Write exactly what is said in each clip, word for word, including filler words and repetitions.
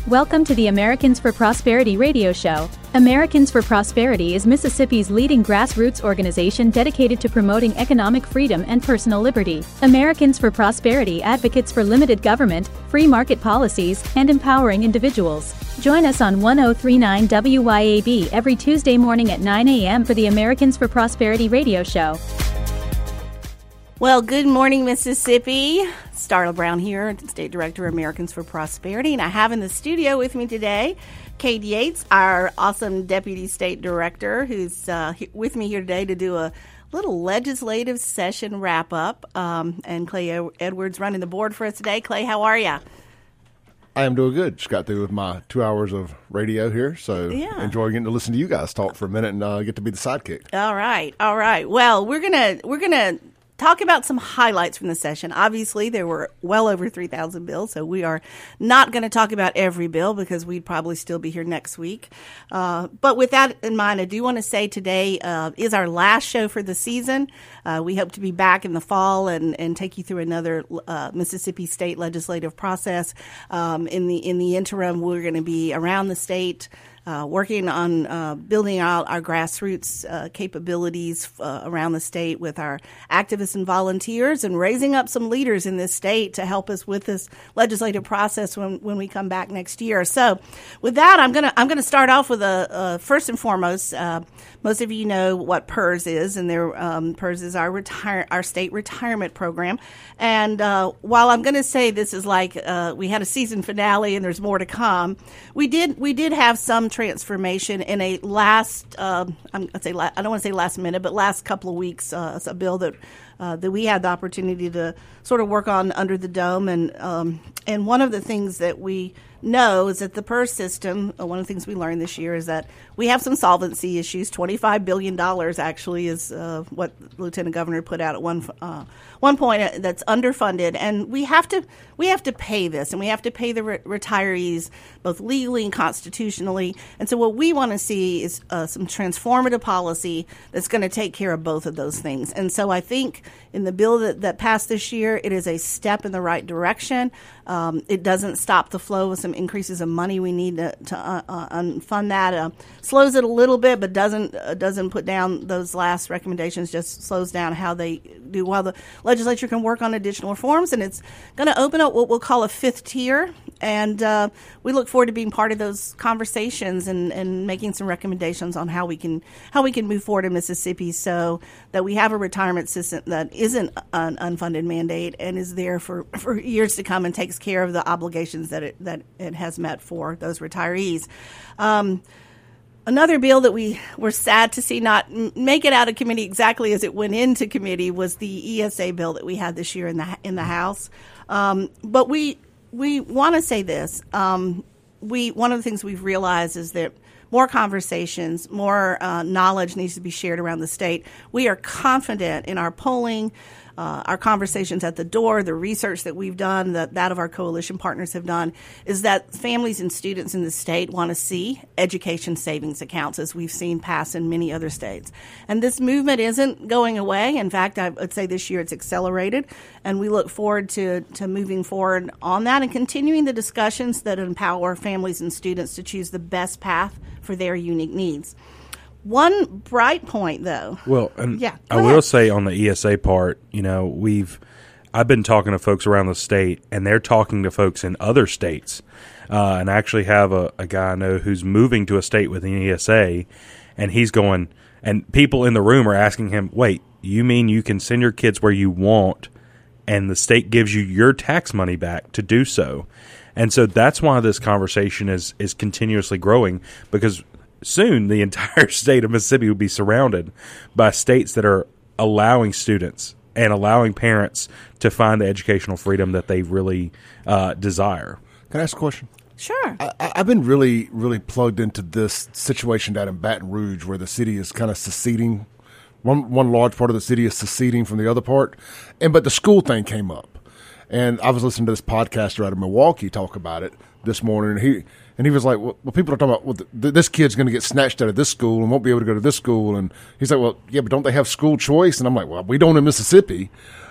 Welcome to the Americans for Prosperity radio show. Americans for Prosperity is Mississippi's leading grassroots organization dedicated to promoting economic freedom and personal liberty. Americans for Prosperity advocates for limited government, free market policies, and empowering individuals. Join us on one oh three point nine W Y A B every Tuesday morning at nine a.m. for the Americans for Prosperity radio show. Well, good morning, Mississippi. Starla Brown here, State Director of Americans for Prosperity, and I have in the studio with me today Kate Yates, our awesome Deputy State Director, who's uh, with me here today to do a little legislative session wrap-up, um, and Clay Edwards running the board for us today. Clay, how are you? I am doing good. Just got through with my two hours of radio here, so yeah. enjoy getting to listen to you guys talk for a minute and uh, get to be the sidekick. All right, all right. Well, we're gonna we're gonna. talk about some highlights from the session. Obviously, there were well over three thousand bills, so we are not going to talk about every bill because we'd probably still be here next week. Uh, but with that in mind, I do want to say today uh, is our last show for the season. Uh, we hope to be back in the fall and, and take you through another uh, Mississippi state legislative process. Um, in the in the interim, we're going to be around the state, Uh, working on uh, building out our grassroots uh, capabilities uh, around the state with our activists and volunteers, and raising up some leaders in this state to help us with this legislative process when, when we come back next year. So, with that, I'm gonna I'm gonna start off with a uh, first and foremost. Uh, most of you know what PERS is, and their um, PERS is our retire our state retirement program. And uh, while I'm going to say this is like uh, we had a season finale and there's more to come, we did we did have some transformation in a last, uh, I'm gonna say, la- I don't want to say last minute, but last couple of weeks, uh, a bill that uh, that we had the opportunity to sort of work on under the dome. And um, and one of the things that we know is that the PERS system, uh, one of the things we learned this year is that we have some solvency issues. twenty-five billion dollars actually is uh, what Lieutenant Governor put out at one uh, one point that's underfunded, and we have to we have to pay this, and we have to pay the re- retirees both legally and constitutionally. And so what we want to see is uh, some transformative policy that's going to take care of both of those things. And so I think in the bill that, that passed this year, it is a step in the right direction. Um, it doesn't stop the flow of some increases of money we need to, to uh, uh, unfund that. Uh, slows it a little bit, but doesn't uh, doesn't put down those last recommendations. Just slows down how they do while the legislature can work on additional reforms. And it's going to open up what we'll call a fifth tier. And uh, we look forward to being part of those conversations and, and making some recommendations on how we can how we can move forward in Mississippi so that we have a retirement system that isn't an unfunded mandate and is there for, for years to come and takes care of the obligations that it that it has met for those retirees. Um, Another bill that we were sad to see not make it out of committee exactly as it went into committee was the E S A bill that we had this year in the in the House. Um, but we we want to say this: um, we one of the things we've realized is that more conversations, more uh, knowledge needs to be shared around the state. We are confident in our polling. Uh, our conversations at the door, the research that we've done, that, that of our coalition partners have done, is that families and students in the state want to see education savings accounts, as we've seen pass in many other states. And this movement isn't going away. In fact, I would say this year it's accelerated, and we look forward to, to moving forward on that and continuing the discussions that empower families and students to choose the best path for their unique needs. One bright point, though. Well, and yeah, I will say on the E S A part, you know, we've I've been talking to folks around the state, and they're talking to folks in other states. Uh, and I actually have a, a guy I know who's moving to a state with an E S A, and he's going, and people in the room are asking him, wait, you mean you can send your kids where you want, and the state gives you your tax money back to do so? And so that's why this conversation is is continuously growing, because soon the entire state of Mississippi will be surrounded by states that are allowing students and allowing parents to find the educational freedom that they really uh, desire. Can I ask a question? Sure. I, I've been really, really plugged into this situation down in Baton Rouge where the city is kind of seceding. One one large part of the city is seceding from the other part. And but the school thing came up. And I was listening to this podcaster out of Milwaukee talk about it this morning, and he and he was like, well, well people are talking about, well, th- this kid's going to get snatched out of this school and won't be able to go to this school. And he's like, well, yeah, but don't they have school choice? And I'm like, well, we don't in Mississippi.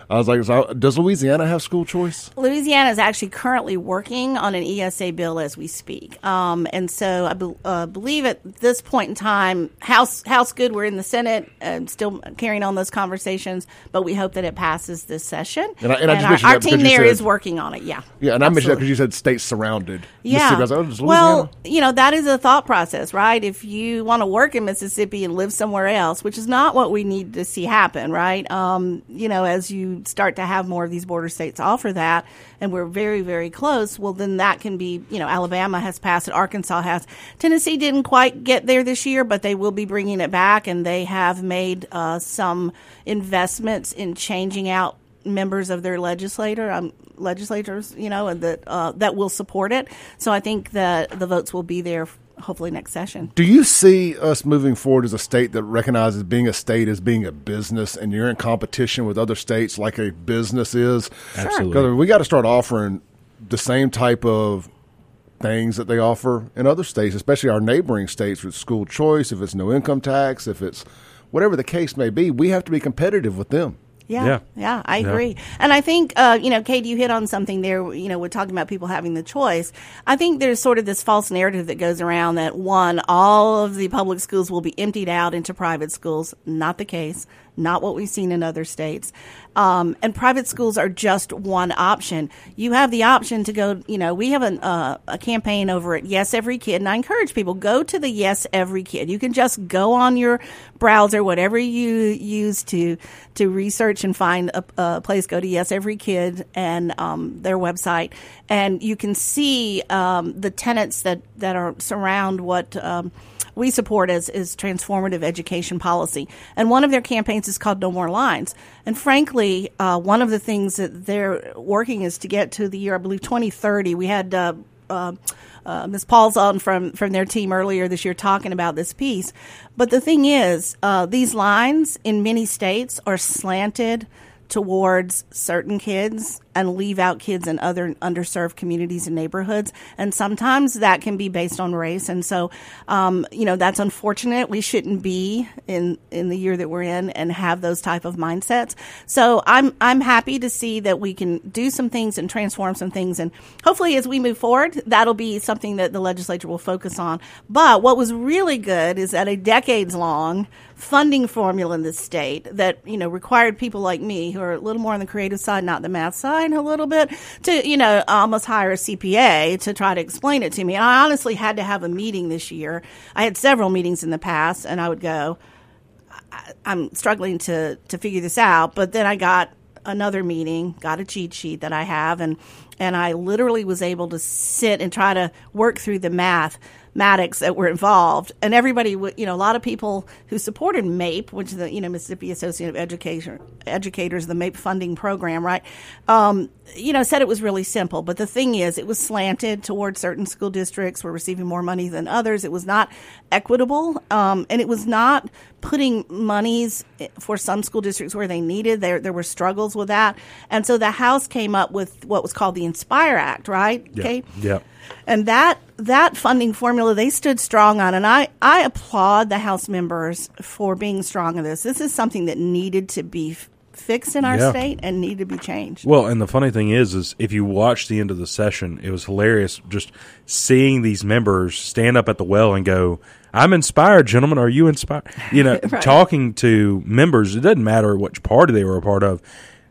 I was like, so does Louisiana have school choice? Louisiana is actually currently working on an E S A bill as we speak. Um, and so I be, uh, believe at this point in time, House House good, we're in the Senate and still carrying on those conversations, but we hope that it passes this session. And, I, and, I just our, mentioned our that because team you there said- is working on it, yeah. Yeah, and I mentioned that Absolutely. because you said states surrounded. Yeah. Mississippi. I was like, oh, does Louisiana? Well, you know, that is a thought process, right? If you want to work in Mississippi and live somewhere else, which is not what we need to see happen, right? Um, you know, as you start to have more of these border states offer that, and we're very, very close, well, then that can be, you know, Alabama has passed it, Arkansas has. Tennessee didn't quite get there this year, but they will be bringing it back, and they have made uh, some investments in changing out members of their legislator, um, legislators, you know, and that uh, that will support it. So I think that the votes will be there hopefully next session. Do you see us moving forward as a state that recognizes being a state as being a business, and you're in competition with other states like a business is? Absolutely. Because we got to start offering the same type of things that they offer in other states, especially our neighboring states with school choice, if it's no income tax, if it's whatever the case may be. We have to be competitive with them. Yeah, Yeah. yeah, I Yeah. agree. And I think, uh, you know, Kate, you hit on something there, you know, we're talking about people having the choice. I think there's sort of this false narrative that goes around that, one, all of the public schools will be emptied out into private schools. Not the case. Not what we've seen in other states. Um, and private schools are just one option. You have the option to go, you know, we have an, uh, a campaign over at Yes Every Kid, and I encourage people, go to the Yes Every Kid. You can just go on your browser, whatever you use to to research and find a, a place, go to Yes Every Kid and um, their website, and you can see um, the tenets that, that are surround what um, we support as is transformative education policy. And one of their campaigns is called No More Lines. And frankly, uh, one of the things that they're working is to get to the year, I believe, twenty thirty. We had uh, uh, uh, Miz Paul's on from, from their team earlier this year talking about this piece. But the thing is, uh, these lines in many states are slanted towards certain kids and leave out kids in other underserved communities and neighborhoods. And sometimes that can be based on race. And so, um, you know, that's unfortunate. We shouldn't be in, in the year that we're in and have those type of mindsets. So I'm, I'm happy to see that we can do some things and transform some things. And hopefully as we move forward, that'll be something that the legislature will focus on. But what was really good is that a decades long funding formula in the state that, you know, required people like me who are a little more on the creative side, not the math side, a little bit, to, you know, almost hire a C P A to try to explain it to me. And I honestly had to have a meeting this year. I had several meetings in the past, and I would go, I, I'm struggling to, to figure this out. But then I got another meeting, got a cheat sheet that I have, and, and I literally was able to sit and try to work through the math. mathematics that were involved, and everybody would, you know, a lot of people who supported MAPE, which is the, you know, Mississippi Association of Education Educators, the MAPE funding program, right? Um, you know, said it was really simple. But the thing is, it was slanted towards certain school districts were receiving more money than others. It was not equitable, um, and it was not putting monies for some school districts where they needed. There, there were struggles with that, and so the House came up with what was called the Inspire Act, right? Yeah. Okay. Yeah. And that that funding formula they stood strong on, and I, I applaud the House members for being strong on this. This is something that needed to be f- fixed in our Yeah. state and needed to be changed. Well, and the funny thing is, is if you watch the end of the session, it was hilarious just seeing these members stand up at the well and go, "I'm inspired, gentlemen. Are you inspired?" You know, Right. talking to members, it doesn't matter which party they were a part of.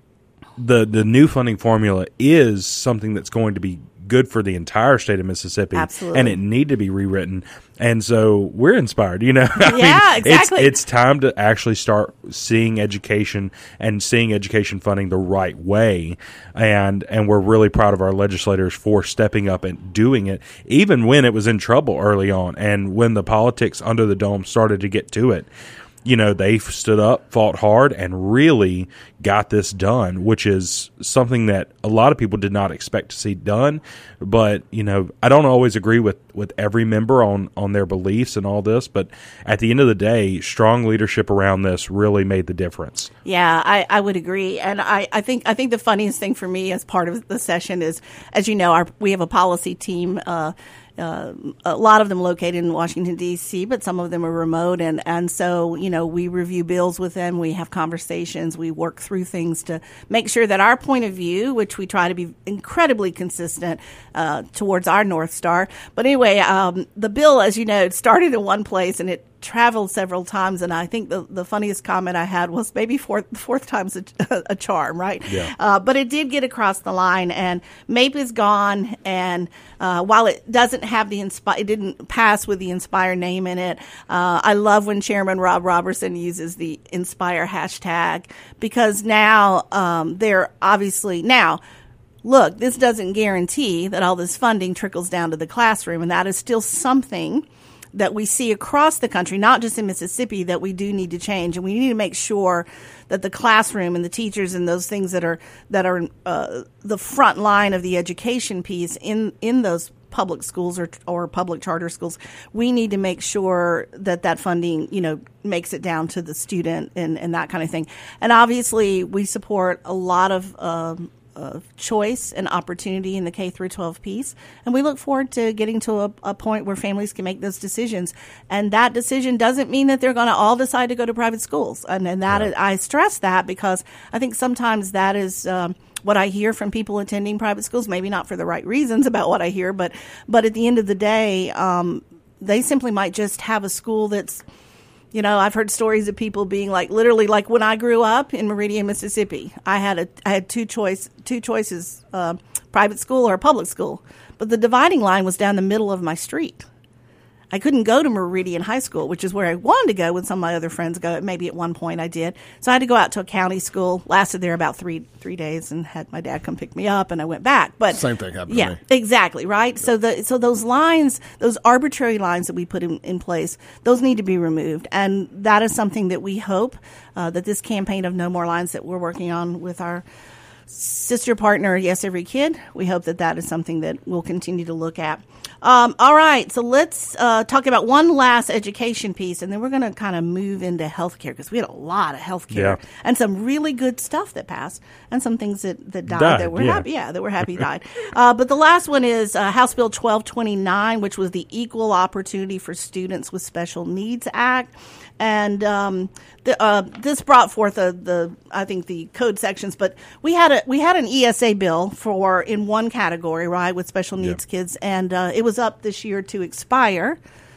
The the new funding formula is something that's going to be good for the entire state of Mississippi. Absolutely. And it need to be rewritten. And so we're inspired, you know. I Yeah, mean, exactly. It's, it's time to actually start seeing education and seeing education funding the right way. And and we're really proud of our legislators for stepping up and doing it, even when it was in trouble early on. And when the politics under the dome started to get to it, you know, they stood up, fought hard, and really got this done, which is something that a lot of people did not expect to see done. But, you know, I don't always agree with, with every member on, on their beliefs and all this, but at the end of the day, strong leadership around this really made the difference. Yeah, I, I would agree. And I, I think I think the funniest thing for me as part of the session is, as you know, our we have a policy team uh, uh, a lot of them located in Washington, D C, but some of them are remote. And, and so, you know, we review bills with them. We have conversations. We work through things to make sure that our point of view, which we try to be incredibly consistent uh, towards our North Star. But anyway, um, the bill, as you know, it started in one place and it traveled several times, and I think the, the funniest comment I had was maybe fourth, the fourth time's a, a charm, right? Yeah. Uh, but it did get across the line, and MAPE is gone, and uh, while it doesn't have the Inspire, it didn't pass with the Inspire name in it. Uh, I love when Chairman Rob Robertson uses the Inspire hashtag, because now um, they're obviously now. Look, this doesn't guarantee that all this funding trickles down to the classroom, and that is still something that we see across the country, not just in Mississippi, that we do need to change. And we need to make sure that the classroom and the teachers and those things that are that are uh, the front line of the education piece in, in those public schools or or public charter schools, we need to make sure that that funding, you know, makes it down to the student and, and that kind of thing. And obviously, we support a lot of um, of choice and opportunity in the K through twelve piece. And we look forward to getting to a, a point where families can make those decisions. And that decision doesn't mean that they're going to all decide to go to private schools. And, and that Right. is, I stress that because I think sometimes that is um, what I hear from people attending private schools, maybe not for the right reasons about what I hear, but, but at the end of the day, um, they simply might just have a school that's, you know, I've heard stories of people being like, literally, like when I grew up in Meridian, Mississippi, I had a, I had two choice, two choices, uh, private school or public school, but the dividing line was down the middle of my street. I couldn't go to Meridian High School, which is where I wanted to go when some of my other friends go. Maybe at one point I did. So I had to go out to a county school, lasted there about three three days, and had my dad come pick me up, and I went back. But Same thing happened yeah, to me. exactly, right? So the so those lines, those arbitrary lines that we put in, in place, those need to be removed. And that is something that we hope uh, that this campaign of No More Lines that we're working on with our sister partner, Yes Every Kid, we hope that that is something that we'll continue to look at. Um, all right, so let's uh, talk about one last education piece, and then we're going to kind of move into healthcare because we had a lot of healthcare Yeah. and some really good stuff that passed, and some things that, that died, Died, that we're yeah. happy, yeah, that we're happy died. Uh, but the last one is uh, House Bill twelve twenty-nine, which was the Equal Opportunity for Students with Special Needs Act. And um, the, uh, this brought forth a, the I think the code sections, but we had a we had an E S A bill for in one category, right, with special needs Yeah. kids, and uh, it was up this year to expire.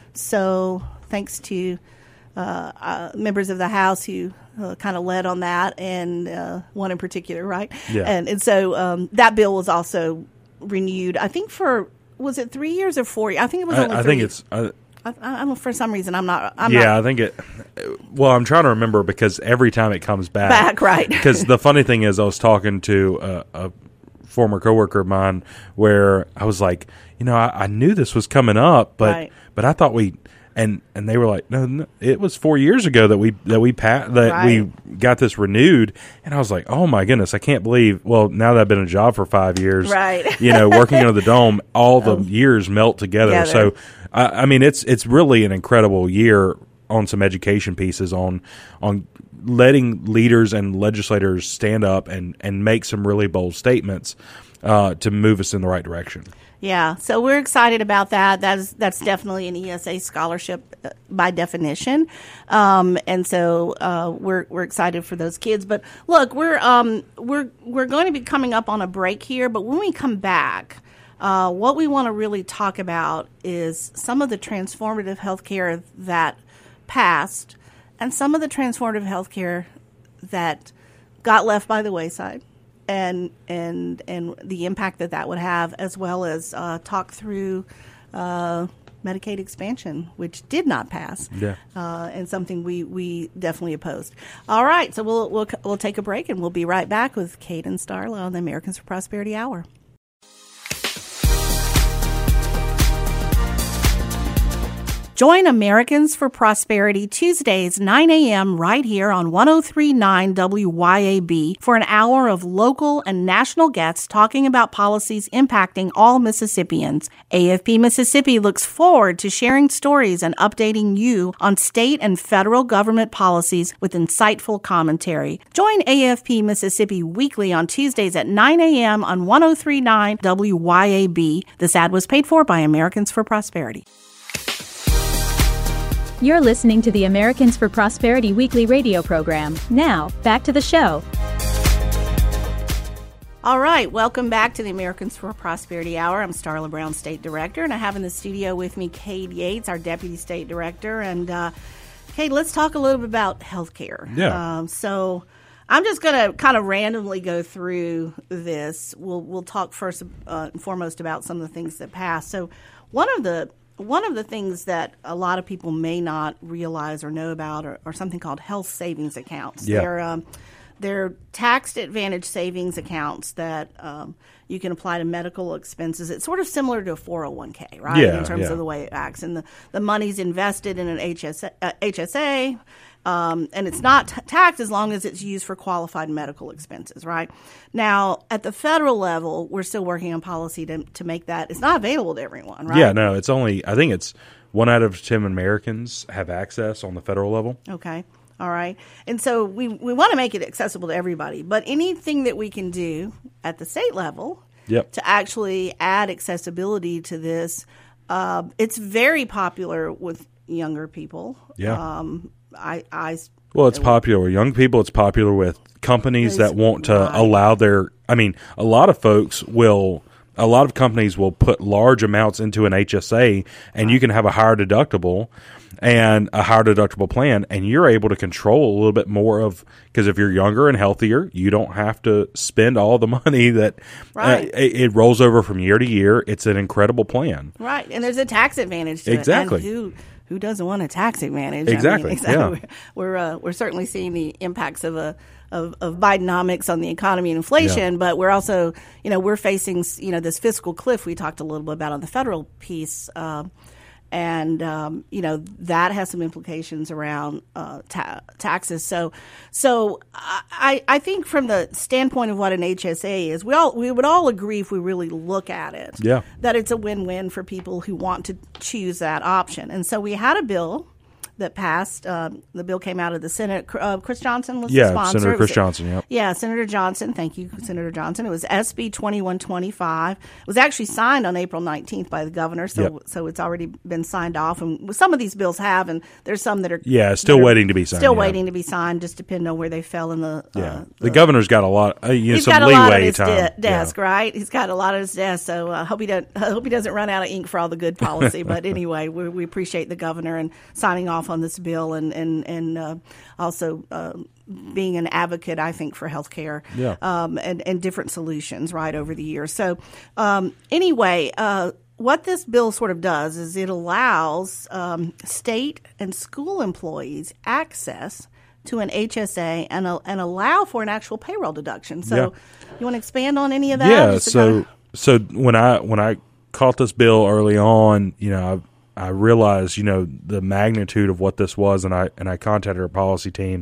So thanks to uh, uh, members of the House who uh, kind of led on that, and uh, one in particular, right? Yeah. And and so um, that bill was also renewed. I think for was it three years or four? I think it was. I, only I three. think it's. Uh, I, I don't know, for some reason I'm not. I'm yeah, not I think it. Well, I'm trying to remember because every time it comes back, back right. Because the funny thing is, I was talking to a, a former coworker of mine where I was like, you know, I, I knew this was coming up, but Right. but I thought we. And and they were like, no, no, it was four years ago that we that we pa- that Right. we got this renewed, and I was like, oh my goodness, I can't believe. Well, now that I've been in a job for five years, Right. you know, working under the dome, all the years melt together. Together. So, I, I mean, it's it's really an incredible year on some education pieces on on letting leaders and legislators stand up and and make some really bold statements uh, to move us in the right direction. Yeah, so we're excited about that. That's that's definitely an E S A scholarship uh, by definition, um, and so uh, we're we're excited for those kids. But look, we're um, we're we're going to be coming up on a break here. But when we come back, uh, what we want to really talk about is some of the transformative healthcare that passed, and some of the transformative healthcare that got left by the wayside. And and and the impact that that would have, as well as uh, talk through uh, Medicaid expansion, which did not pass, Yeah. uh, and something we, we definitely opposed. All right, so we'll we'll we'll take a break, and we'll be right back with Kate and Starla on the Americans for Prosperity Hour. Join Americans for Prosperity Tuesdays, nine a.m. right here on one oh three point nine W Y A B for an hour of local and national guests talking about policies impacting all Mississippians. A F P Mississippi looks forward to sharing stories and updating you on state and federal government policies with insightful commentary. Join A F P Mississippi weekly on Tuesdays at nine a.m. on one oh three point nine W Y A B. This ad was paid for by Americans for Prosperity. You're listening to the Americans for Prosperity weekly radio program. Now, back to the show. All right, welcome back to the Americans for Prosperity Hour. I'm Starla Brown, State Director, and I have in the studio with me Cade Yates, our Deputy State Director. And uh, Cade, let's talk a little bit about healthcare. Yeah. Um, so I'm just going to kind of randomly go through this. We'll we'll talk first uh, and foremost about some of the things that passed. So one of the One of the things that a lot of people may not realize or know about are, are something called health savings accounts. Yeah. They're, um, they're tax advantage savings accounts that um, you can apply to medical expenses. It's sort of similar to a four oh one k, right, Yeah, in terms yeah. of the way it acts. And the, the money's invested in an H S A, uh, H S A um, and it's not t- taxed as long as it's used for qualified medical expenses, right? Now, at the federal level, we're still working on policy to, to make that. It's not available to everyone, right? Yeah, no, it's only, I think it's one out of ten Americans have access on the federal level. Okay. All right. And so we, we want to make it accessible to everybody, but anything that we can do at the state level Yep. to actually add accessibility to this, uh, it's very popular with younger people. Yeah. Um, I, I, Well, it's popular with young people. It's popular with companies that want to Right. allow their, I mean, a lot of folks will, a lot of companies will put large amounts into an H S A, and you can have a higher deductible and a higher deductible plan, and you're able to control a little bit more of, because if you're younger and healthier, you don't have to spend all the money that Right. uh, it, it rolls over from year to year. It's an incredible plan. Right. And there's a tax advantage to Exactly. it. And who who doesn't want a tax advantage? Exactly, I mean, yeah. We're uh, we're certainly seeing the impacts of a of, of Bidenomics on the economy and inflation, Yeah. but we're also, you know, we're facing, you know, this fiscal cliff we talked a little bit about on the federal piece. Uh, And, um, you know, that has some implications around uh, ta- taxes. So so I, I think from the standpoint of what an H S A is, we all we would all agree if we really look at it, Yeah. that it's a win-win for people who want to choose that option. And so we had a bill that passed. Um, the bill came out of the Senate. Uh, Chris Johnson was Yeah, the sponsor. Senator It was- Chris Johnson, yep. Yeah, Senator Johnson. Thank you, Senator Johnson. It was S B twenty-one twenty-five. It was actually signed on April nineteenth by the governor, so Yep. so it's already been signed off. And some of these bills have, and there's some that are Yeah, still that are waiting to be signed, Still yeah. waiting to be signed, just depending on where they fell in the. Yeah, Uh, the governor's got a lot, uh, you know, He's some got a leeway lot on his time. de- desk, Yeah. right? He's got a lot on his desk, so I uh, hope he don't. I hope he doesn't run out of ink for all the good policy. But anyway, we, we appreciate the governor and signing off on this bill, and and and uh, also uh, being an advocate, I think, for healthcare, Yeah. um, and and different solutions right over the years. So um, anyway. Uh, What this bill sort of does is it allows um, state and school employees access to an H S A and, uh, and allow for an actual payroll deduction. So, Yeah. you want to expand on any of that? Yeah. Just to So, kinda- so when I when I caught this bill early on, you know, I, I realized, you know, the magnitude of what this was, and I and I contacted our policy team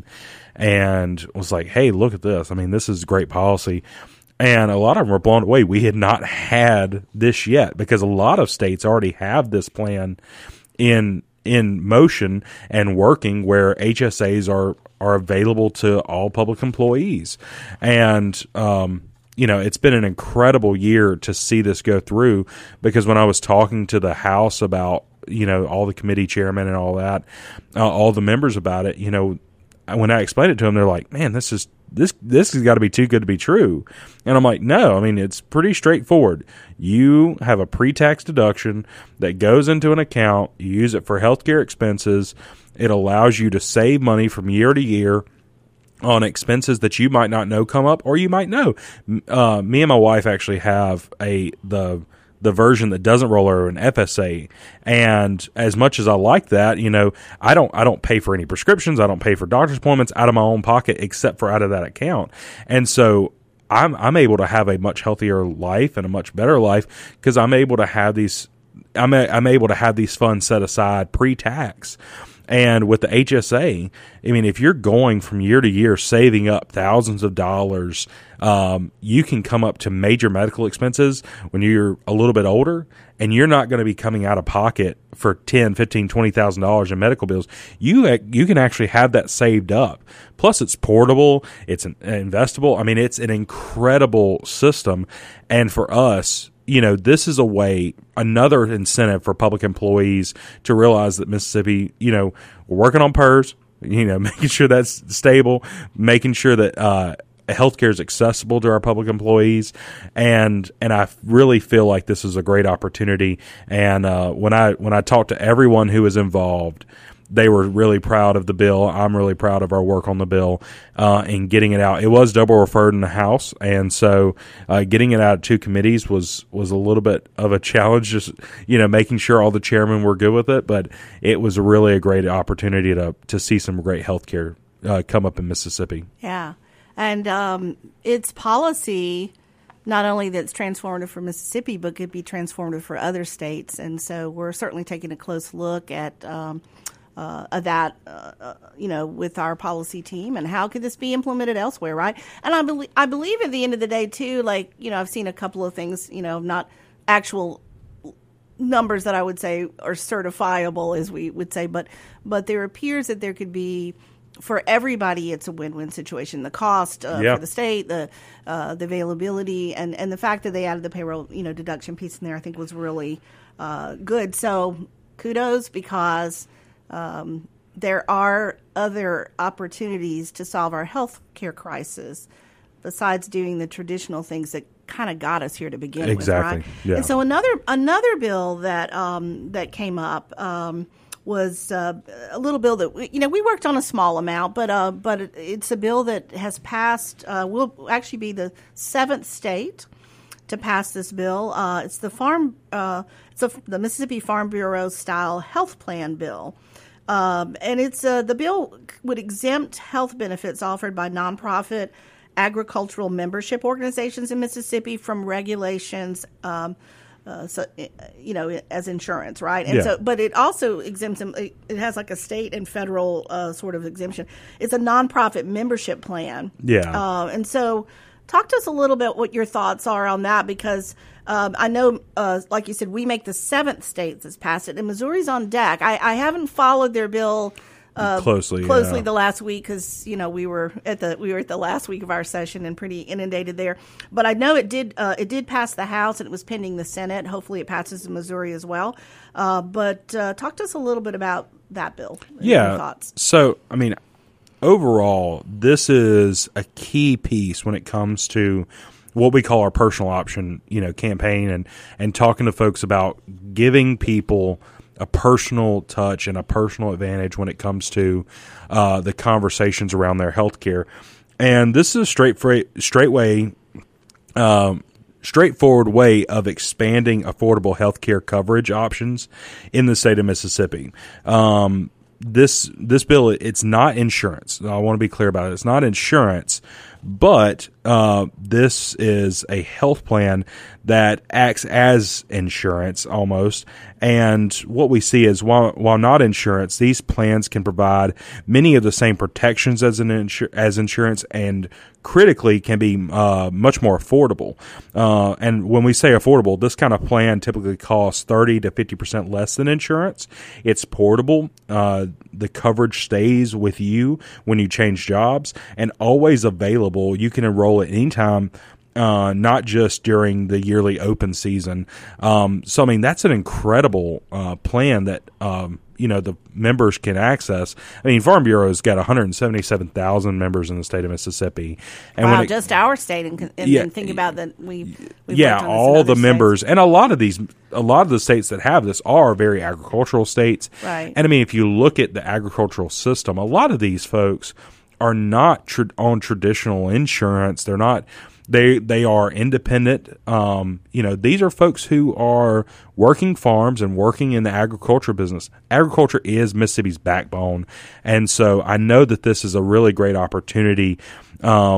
and was like, hey, look at this. I mean, this is great policy. And a lot of them were blown away. We had not had this yet because a lot of states already have this plan in in motion and working, where H S As are are available to all public employees. And um, you know, it's been an incredible year to see this go through, because when I was talking to the House about, you know, all the committee chairmen and all that, uh, all the members about it, you know, when I explained it to them, they're like, man, this is this this has got to be too good to be true. And I'm like, no, I mean, it's pretty straightforward. You have a pre-tax deduction that goes into an account. You use it for healthcare expenses. It allows you to save money from year to year on expenses that you might not know come up, or you might know. Uh, me and my wife actually have a the the version that doesn't roll over, an F S A. And as much as I like that, you know, I don't I don't pay for any prescriptions. I don't pay for doctor's appointments out of my own pocket, except for out of that account. And so I'm I'm able to have a much healthier life and a much better life, because I'm able to have these I'm a, I'm able to have these funds set aside pre-tax. And with the H S A, I mean, if you're going from year to year saving up thousands of dollars, um, you can come up to major medical expenses when you're a little bit older, and you're not going to be coming out of pocket for ten, fifteen, twenty thousand dollars in medical bills. You you can actually have that saved up. Plus, it's portable, it's an, investable. I mean, it's an incredible system, and for us, you know, this is a way, another incentive for public employees to realize that Mississippi, you know, we're working on P E R S, you know, making sure that's stable, making sure that uh, healthcare is accessible to our public employees, and and I really feel like this is a great opportunity. And uh, when I when I talk to everyone who is involved, they were really proud of the bill. I'm really proud of our work on the bill uh, and getting it out. It was double referred in the House, and so uh, getting it out of two committees was, was a little bit of a challenge, just, you know, making sure all the chairmen were good with it. But it was really a great opportunity to to see some great health care uh, come up in Mississippi. Yeah, and um, it's policy not only that's transformative for Mississippi, but could be transformative for other states. And so we're certainly taking a close look at um, Uh, of that, uh, uh, you know, with our policy team, and how could this be implemented elsewhere, right? And I believe, I believe at the end of the day, too, like, you know, I've seen a couple of things, you know, not actual numbers that I would say are certifiable, as we would say, but but there appears that there could be, for everybody, it's a win-win situation. The cost uh, yeah. for the state, the uh, the availability, and, and the fact that they added the payroll, you know, deduction piece in there, I think was really uh, good. So kudos, because Um, there are other opportunities to solve our health care crisis besides doing the traditional things that kind of got us here to begin exactly. with, right? Yeah. And so another another bill that um, that came up um, was uh, a little bill that we, you know we worked on a small amount, but uh, but it's a bill that has passed. Uh, will actually be the seventh state to pass this bill. Uh, it's the farm. Uh, it's a, the Mississippi Farm Bureau style health plan bill. Um, and it's uh, the bill would exempt health benefits offered by nonprofit agricultural membership organizations in Mississippi from regulations, um, uh, so you know, as insurance, right? And yeah. so, but it also exempts them. It has like a state and federal uh, sort of exemption. It's a nonprofit membership plan. Yeah. Uh, and so, talk to us a little bit what your thoughts are on that, because Um, I know, uh, like you said, we make the seventh state that's passed it, and Missouri's on deck. I, I haven't followed their bill uh, closely, closely yeah. the last week, because you know we were at the we were at the last week of our session and pretty inundated there. But I know it did uh, it did pass the House, and it was pending the Senate. Hopefully, it passes in Missouri as well. Uh, but uh, talk to us a little bit about that bill. Yeah. Your thoughts. So, I mean, overall, this is a key piece when it comes to what we call our personal option, you know, campaign, and, and talking to folks about giving people a personal touch and a personal advantage when it comes to uh, the conversations around their health care. And this is a straight, straight way, um, straightforward way of expanding affordable health care coverage options in the state of Mississippi. Um, this this bill, it's not insurance. I want to be clear about it. It's not insurance, but uh, this is a health plan that acts as insurance almost. And what we see is, while while not insurance, these plans can provide many of the same protections as an insur- as insurance, and critically can be uh, much more affordable. Uh, and when we say affordable, this kind of plan typically costs thirty to fifty percent less than insurance. It's portable. Uh, the coverage stays with you when you change jobs, and always available. You can enroll at any time. Uh, not just during the yearly open season. Um, so, I mean, that's an incredible uh, plan that, um, you know, the members can access. I mean, Farm Bureau's got one hundred seventy-seven thousand members in the state of Mississippi. And wow, when it, just our state. And, and yeah, then think about that. We, we've yeah, worked on this in all other the members. states. And a lot of these, a lot of the states that have this are very agricultural states. Right. And, I mean, if you look at the agricultural system, a lot of these folks are not tra- on traditional insurance. They're not... They they are independent. Um, you know, these are folks who are working farms and working in the agriculture business. Agriculture is Mississippi's backbone, and so I know that this is a really great opportunity um,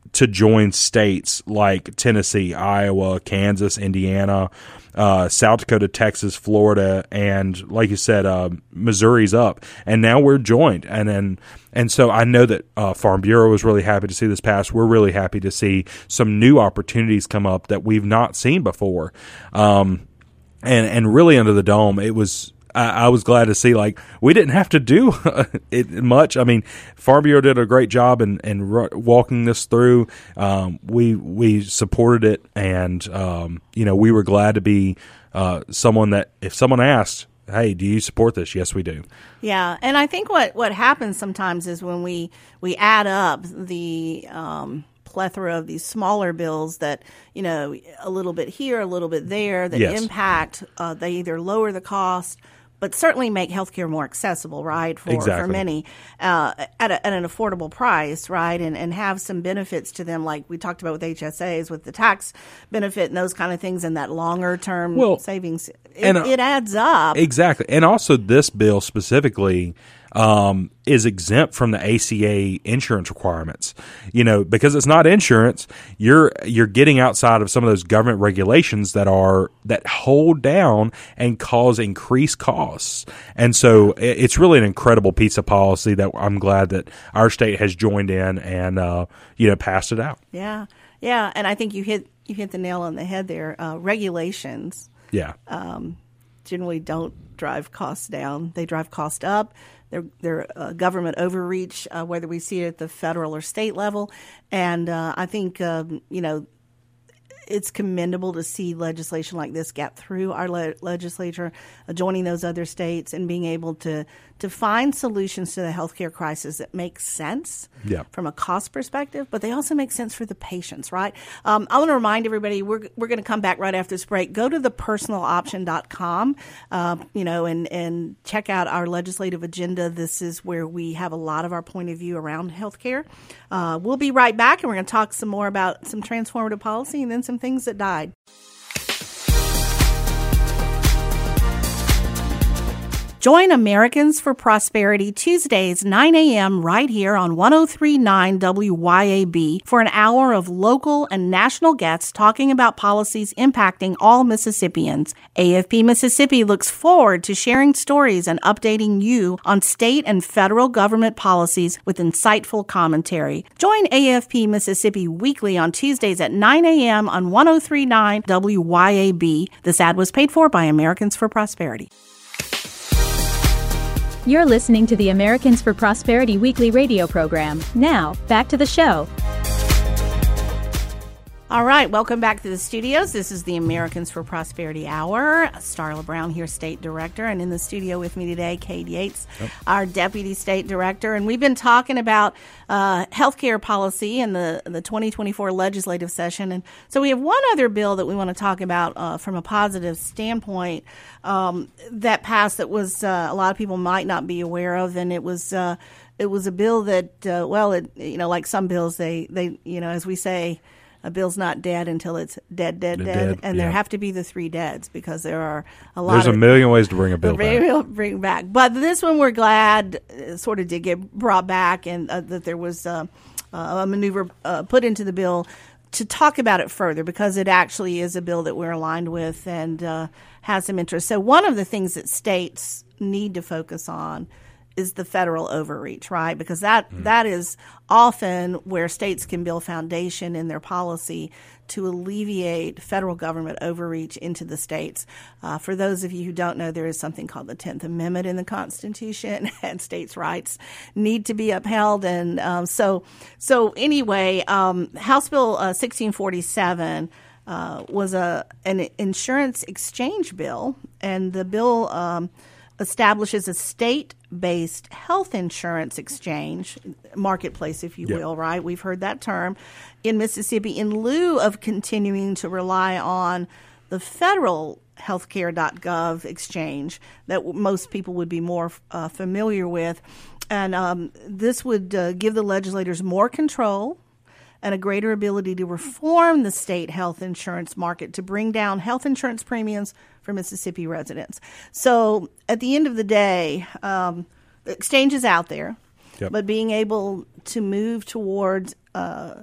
to join states like Tennessee, Iowa, Kansas, Indiana, uh, South Dakota, Texas, Florida, and like you said, uh, Missouri's up, and now we're joined, and then and so I know that uh, Farm Bureau was really happy to see this pass. We're really happy to see some new opportunities come up that we've not seen before, um, and and really under the dome, it was. I was glad to see, like, we didn't have to do it much. I mean, Farm Bureau did a great job in, in r- walking this through. Um, we we supported it, and, um, you know, we were glad to be uh, someone that, if someone asked, hey, do you support this? Yes, we do. Yeah, and I think what, what happens sometimes is when we, we add up the um, plethora of these smaller bills that, you know, a little bit here, a little bit there, that Yes. impact, uh, they either lower the cost, but certainly make healthcare more accessible, right, for, Exactly. for many uh, at, a, at an affordable price, right, and, and have some benefits to them, like we talked about with H S As, with the tax benefit and those kind of things, and that longer-term Well, savings. It, and, uh, it adds up. Exactly. And also this bill specifically um, is exempt from the A C A insurance requirements. You know, because it's not insurance, you're you're getting outside of some of those government regulations that are that hold down and cause increased costs. And so it- it's really an incredible piece of policy that I'm glad that our state has joined in and uh, you know, passed it out. Yeah, yeah, and I think you hit you hit the nail on the head there. Uh, regulations Yeah. generally don't drive costs down; they drive costs up. They're, they're uh, government overreach, uh, whether we see it at the federal or state level, and uh, I think um, you know. It's commendable to see legislation like this get through our le- legislature, uh, joining those other states and being able to to find solutions to the healthcare crisis that make sense Yeah. from a cost perspective, but they also make sense for the patients, right? Um, I want to remind everybody we're we're going to come back right after this break. Go to the personal option dot com, uh, you know, and and check out our legislative agenda. This is where we have a lot of our point of view around healthcare. Uh, we'll be right back, and we're going to talk some more about some transformative policy and then some things that died. Join Americans for Prosperity Tuesdays, nine a.m. right here on one oh three point nine W Y A B for an hour of local and national guests talking about policies impacting all Mississippians. A F P Mississippi looks forward to sharing stories and updating you on state and federal government policies with insightful commentary. Join A F P Mississippi weekly on Tuesdays at nine a.m. on one oh three point nine W Y A B. This ad was paid for by Americans for Prosperity. You're listening to the Americans for Prosperity weekly radio program. Now, back to the show. All right, welcome back to the studios. This is the Americans for Prosperity Hour. Starla Brown here, State Director, and in the studio with me today, Cade Yates, yep. our Deputy State Director. And we've been talking about uh, healthcare policy in the the twenty twenty-four legislative session. And so we have one other bill that we want to talk about uh, from a positive standpoint um, that passed that was uh, a lot of people might not be aware of, and it was uh, it was a bill that uh, well, it you know, like some bills, they they you know, as we say. A bill's not dead until it's dead, dead, dead, dead and yeah. there have to be the three deads because there are a lot. There's of, a million ways to bring a bill back. Bring back, but this one we're glad uh, sort of did get brought back, and uh, that there was uh, uh, a maneuver uh, put into the bill to talk about it further because it actually is a bill that we're aligned with and uh, has some interest. So one of the things that states need to focus on is the federal overreach, right? Because that mm. that is often where states can build foundation in their policy to alleviate federal government overreach into the states. Uh, for those of you who don't know, there is something called the tenth Amendment in the Constitution, and states' rights need to be upheld. And um, so, so anyway, um, House Bill uh, sixteen forty-seven uh, was a an insurance exchange bill, and the bill um, establishes a state-based health insurance exchange, marketplace, if you yep. will, right? We've heard that term in Mississippi in lieu of continuing to rely on the federal healthcare dot gov exchange that most people would be more uh, familiar with. And um, this would uh, give the legislators more control and a greater ability to reform the state health insurance market to bring down health insurance premiums for Mississippi residents. So at the end of the day, um, the exchange is out there, yep. but being able to move towards uh,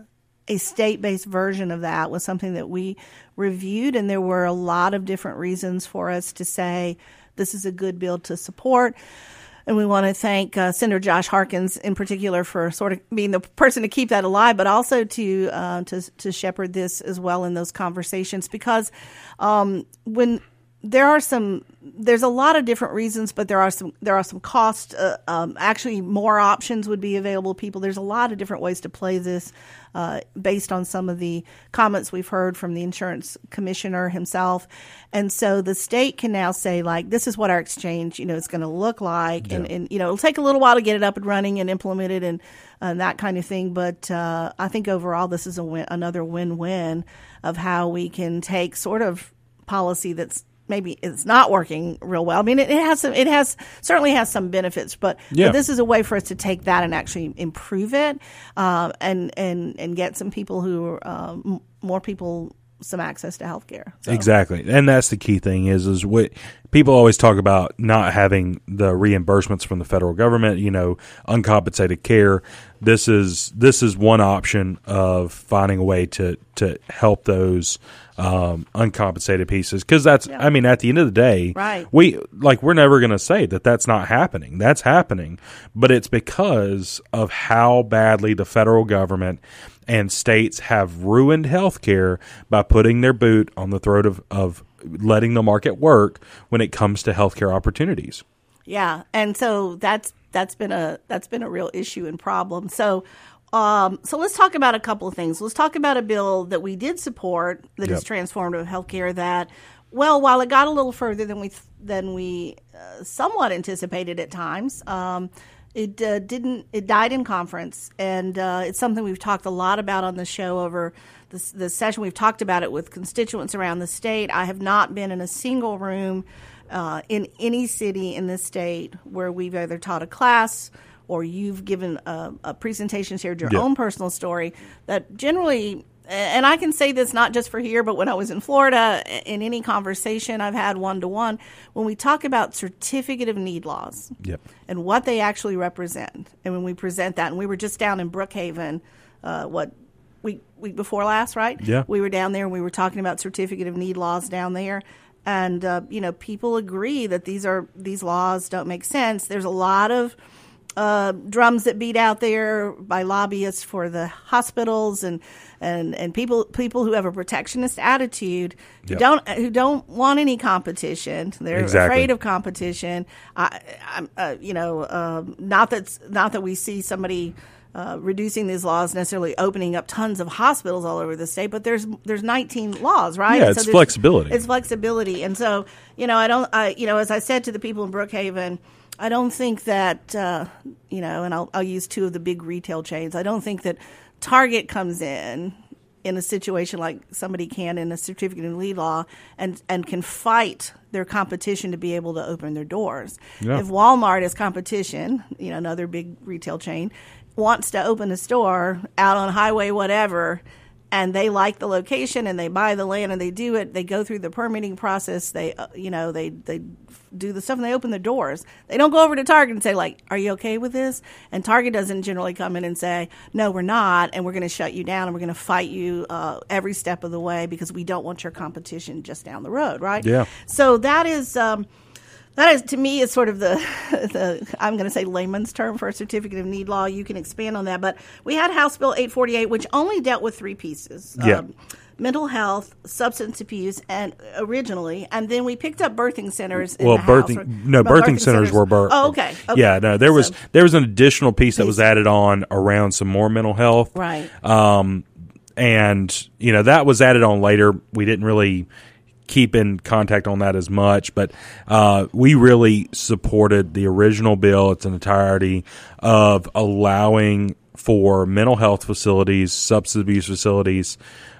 a state-based version of that was something that we reviewed, and there were a lot of different reasons for us to say this is a good bill to support. And we want to thank uh, Senator Josh Harkins in particular for sort of being the person to keep that alive, but also to uh, to, to shepherd this as well in those conversations, because um, when there are some, there's a lot of different reasons, but there are some there are some costs. Uh, um, actually, more options would be available to people. There's a lot of different ways to play this, uh, based on some of the comments we've heard from the insurance commissioner himself. And so the state can now say, like, this is what our exchange, you know, is going to look like, yeah. and, and you know, it'll take a little while to get it up and running and implemented and uh, that kind of thing. But uh, I think overall, this is a win, another win-win of how we can take sort of policy that's maybe it's not working real well. I mean, it, it has some, it has certainly has some benefits, but, yeah. but this is a way for us to take that and actually improve it, uh, and and and get some people who uh, m- more people some access to healthcare. So. Exactly, and that's the key thing is is what people always talk about, not having the reimbursements from the federal government. You know, uncompensated care. This is this is one option of finding a way to to help those um, uncompensated pieces, because that's yeah. I mean, at the end of the day, right. we like we're never going to say that that's not happening. That's happening, but it's because of how badly the federal government and states have ruined healthcare by putting their boot on the throat of, of letting the market work when it comes to healthcare opportunities. Yeah, and so that's that's been a that's been a real issue and problem. So. Um, so let's talk about a couple of things. Let's talk about a bill that we did support that yep. is transformative healthcare. That, well, while it got a little further than we than we uh, somewhat anticipated at times, um, it uh, didn't. It died in conference, and uh, it's something we've talked a lot about on the show over the, the session. We've talked about it with constituents around the state. I have not been in a single room uh, in any city in this state where we've either taught a class or you've given a, a presentation, shared your yeah. own personal story, that generally, and I can say this not just for here, but when I was in Florida, in any conversation I've had one-to-one, when we talk about certificate of need laws yep. and what they actually represent, and when we present that, and we were just down in Brookhaven, uh, what, week, week before last, right? Yeah. We were down there and we were talking about certificate of need laws down there. And, uh, you know, people agree that these are these laws don't make sense. There's a lot of Uh, drums that beat out there by lobbyists for the hospitals and, and, and people people who have a protectionist attitude who yep. don't who don't want any competition. They're exactly. afraid of competition. I, I'm uh, you know uh, not that not that we see somebody uh, reducing these laws necessarily opening up tons of hospitals all over the state, but there's there's nineteen laws, right? Yeah, it's so flexibility. It's flexibility, and so you know I don't I you know as I said to the people in Brookhaven, I don't think that, uh, you know, and I'll, I'll use two of the big retail chains. I don't think that Target comes in in a situation like somebody can in a certificate of need law and, and can fight their competition to be able to open their doors. Yeah. If Walmart is competition, you know, another big retail chain, wants to open a store out on highway whatever, and they like the location and they buy the land and they do it, they go through the permitting process, they, uh, you know, they, they do the stuff and they open the doors. They don't go over to Target and say, like, are you okay with this? And Target doesn't generally come in and say, no, we're not, and we're going to shut you down and we're going to fight you uh, every step of the way because we don't want your competition just down the road, right? Yeah. So that is... Um, That is, to me, is sort of the, the I'm going to say layman's term for a certificate of need law. You can expand on that. But we had House Bill eight forty-eight, which only dealt with three pieces. Yeah. Um, mental health, substance abuse, and originally, and then we picked up birthing centers in well, the birthing, House. no, Well, birthing, centers, were birth. Oh, okay. okay. Yeah, no, there was So, there was an additional piece that was added on around some more mental health. right. Um, and, you know, that was added on later. We didn't really keep in contact on that as much, but uh, we really supported the original bill, its entirety, of allowing for mental health facilities, substance abuse facilities,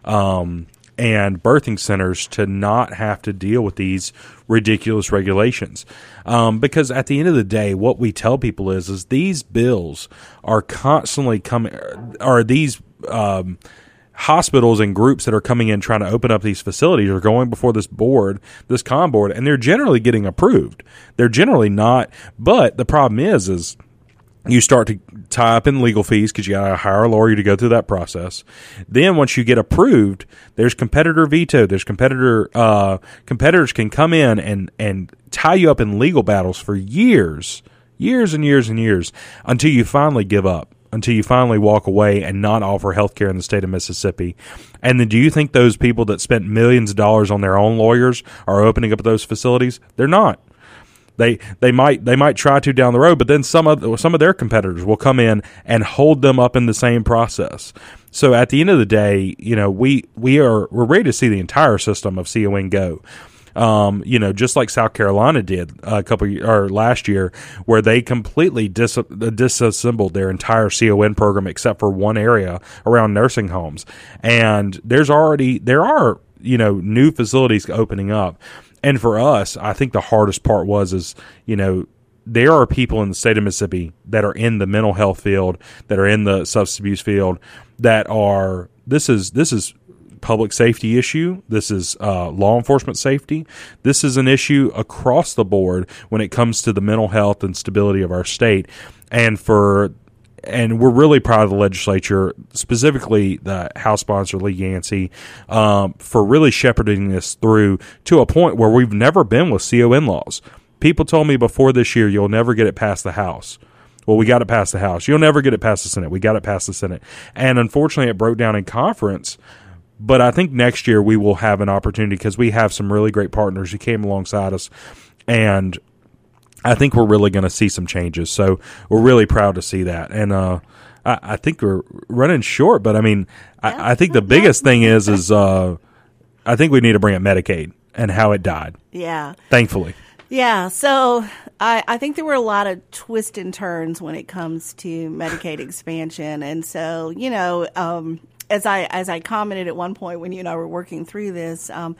um, and birthing centers to not have to deal with these ridiculous regulations. Um, because at the end of the day, what we tell people is, is these bills are constantly coming, are these um, hospitals and groups that are coming in trying to open up these facilities are going before this board, this CON board, and they're generally getting approved. They're generally not, but the problem is, is You start to tie up in legal fees because you got to hire a lawyer to go through that process. Then once you get approved, there's competitor veto. There's competitor uh, competitors can come in and and tie you up in legal battles for years, years and years and years until you finally give up, until you finally walk away and not offer health care in the state of Mississippi. And then do you think those people that spent millions of dollars on their own lawyers are opening up those facilities? They're not. They they might they might try to down the road, but then some of some of their competitors will come in and hold them up in the same process. So at the end of the day, you know, we we are we're ready to see the entire system of C O N go. Um, you know, just like South Carolina did a couple of, or last year, where they completely dis- disassembled their entire C O N program except for one area around nursing homes. And there's already there are you know new facilities opening up. And for us, I think the hardest part was, is, you know, there are people in the state of Mississippi that are in the mental health field, that are in the substance abuse field, that are, this is, this is public safety issue. This is uh, law enforcement safety. This is an issue across the board when it comes to the mental health and stability of our state. And for And we're really proud of the legislature, specifically the House sponsor, Lee Yancey, um, for really shepherding this through to a point where we've never been with C O N laws. People told me before this year, you'll never get it past the House. Well, we got it past the House. You'll never get it past the Senate. We got it past the Senate. And unfortunately, it broke down in conference. But I think next year we will have an opportunity because we have some really great partners who came alongside us. And I think we're really going to see some changes. So we're really proud to see that. And uh, I, I think we're running short, but I mean, Yeah. I, I think the biggest thing is, is uh, I think we need to bring up Medicaid and how it died. Yeah. Thankfully. Yeah. So I, I think there were a lot of twists and turns when it comes to Medicaid expansion. And so, you know, um, as I, as I commented at one point when you and I were working through this, um,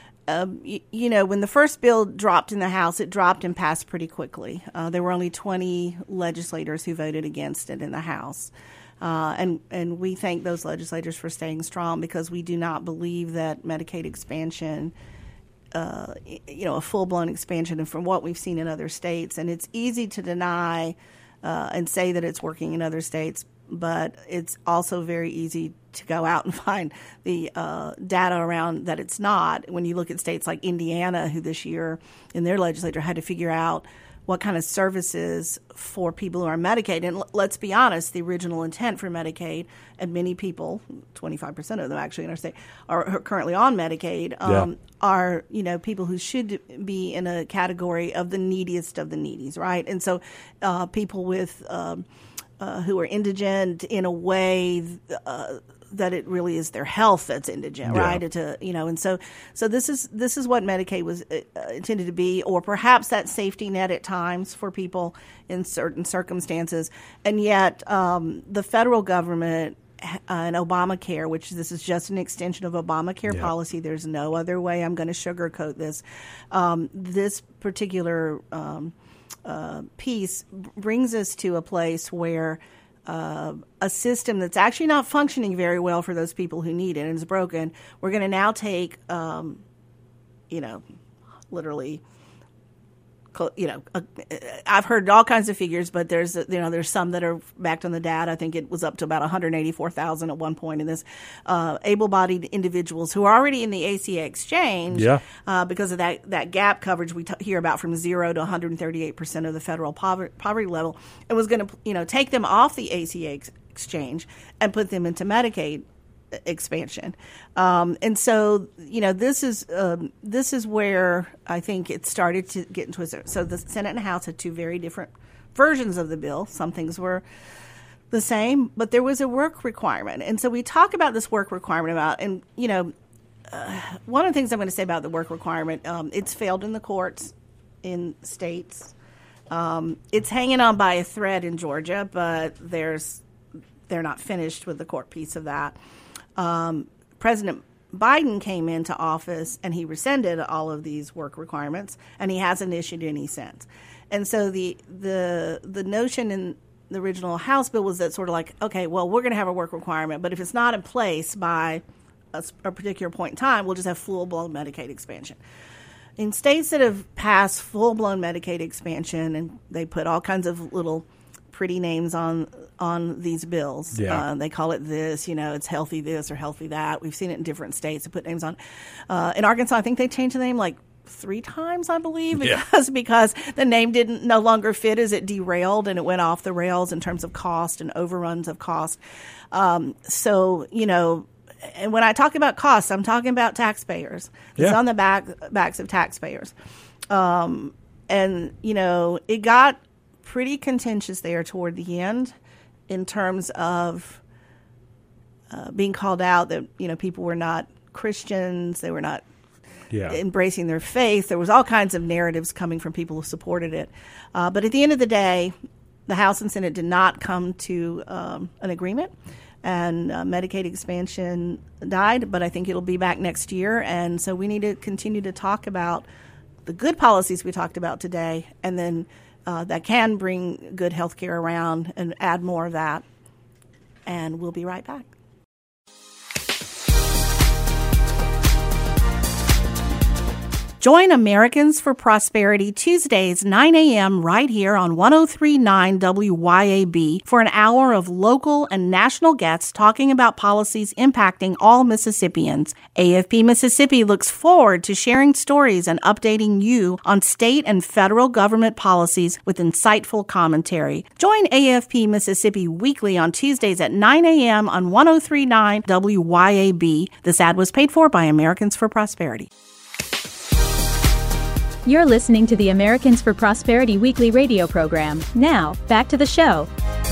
Um, you, you know, when the first bill dropped in the House, it dropped and passed pretty quickly. Uh, there were only twenty legislators who voted against it in the House. Uh, and, and we thank those legislators for staying strong because we do not believe that Medicaid expansion, uh, you know, a full-blown expansion and from what we've seen in other states. And it's easy to deny uh, and say that it's working in other states, but it's also very easy to go out and find the uh, data around that it's not. When you look at states like Indiana, who this year in their legislature had to figure out what kind of services for people who are Medicaid. And l- let's be honest, the original intent for Medicaid, and many people, twenty-five percent of them actually in our state, are, are currently on Medicaid, um, Yeah. are, you know, people who should be in a category of the neediest of the needies, right? And so uh, people with um, uh, who are indigent in a way uh, that it really is their health that's indigent, Yeah. right? To, you know, and so so this is this is what Medicaid was uh, intended to be, or perhaps that safety net at times for people in certain circumstances. And yet, um, the federal government uh, and Obamacare, which this is just an extension of Obamacare Yeah. policy. There's no other way I'm going to sugarcoat this. Um, this particular um, uh, piece brings us to a place where Uh, a system that's actually not functioning very well for those people who need it and is broken, we're going to now take, um, you know, literally, you know, uh, I've heard all kinds of figures, but there's, you know, there's some that are backed on the data. I think it was up to about one hundred eighty-four thousand at one point in this, uh, able-bodied individuals who are already in the A C A exchange, Yeah. uh, because of that, that gap coverage we t- hear about from zero to one hundred thirty-eight percent of the federal poverty, poverty level, and was going to, you know, take them off the A C A ex- exchange and put them into Medicaid expansion. Um, and so, you know, this is um, this is where I think it started to get into a, so the Senate and House had two very different versions of the bill. Some things were the same, but there was a work requirement. And so we talk about this work requirement about, and, you know, uh, one of the things I'm going to say about the work requirement, um, it's failed in the courts in states. Um, it's hanging on by a thread in Georgia, but there's they're not finished with the court piece of that. Um, President Biden came into office and he rescinded all of these work requirements, and he hasn't issued any since. And so the the the notion in the original House bill was that sort of like, okay, well, we're going to have a work requirement, but if it's not in place by a, a particular point in time, we'll just have full-blown Medicaid expansion. In states that have passed full-blown Medicaid expansion, and they put all kinds of little pretty names on on these bills. Yeah. Uh, they call it this, you know, it's healthy this or healthy that. We've seen it in different states to put names on. Uh, in Arkansas, I think they changed the name like three times, I believe, because yeah. because the name didn't no longer fit as it derailed and it went off the rails in terms of cost and overruns of cost. Um, so, you know, and when I talk about costs, I'm talking about taxpayers. It's yeah. on the back backs of taxpayers. Um, and, you know, it got pretty contentious there toward the end in terms of uh, being called out that, you know, people were not Christians, they were not yeah. embracing their faith. There was all kinds of narratives coming from people who supported it. Uh, but at the end of the day, the House and Senate did not come to um, an agreement, and uh, Medicaid expansion died, but I think it'll be back next year. And so we need to continue to talk about the good policies we talked about today, and then uh, that can bring good health care around and add more of that. And we'll be right back. Join Americans for Prosperity Tuesdays, nine a.m. right here on one oh three point nine W Y A B for an hour of local and national guests talking about policies impacting all Mississippians. A F P Mississippi looks forward to sharing stories and updating you on state and federal government policies with insightful commentary. Join A F P Mississippi weekly on Tuesdays at nine a.m. on one oh three point nine W Y A B. This ad was paid for by Americans for Prosperity. You're listening to the Americans for Prosperity weekly radio program. Now, back to the show.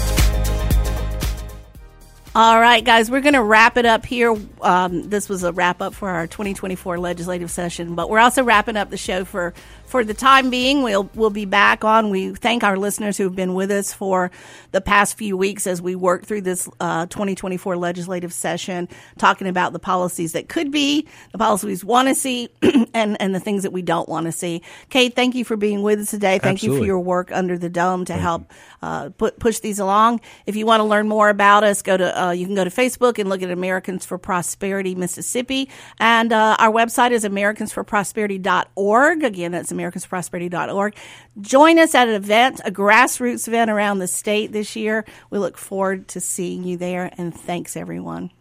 All right, guys, we're going to wrap it up here. Um, this was a wrap up for our twenty twenty-four legislative session, but we're also wrapping up the show for For the time being. We'll we'll be back on. We thank our listeners who have been with us for the past few weeks as we work through this uh, twenty twenty-four legislative session, talking about the policies that could be, the policies we want to see, and, and the things that we don't want to see. Kate, thank you for being with us today. Thank Absolutely. you for your work under the dome to thank help uh, put, push these along. If you want to learn more about us, go to uh, you can go to Facebook and look at Americans for Prosperity Mississippi, and uh, our website is americans for prosperity dot org. Again, that's americans for prosperity dot org. Join us at an event, a grassroots event around the state this year. We look forward to seeing you there, and thanks, everyone.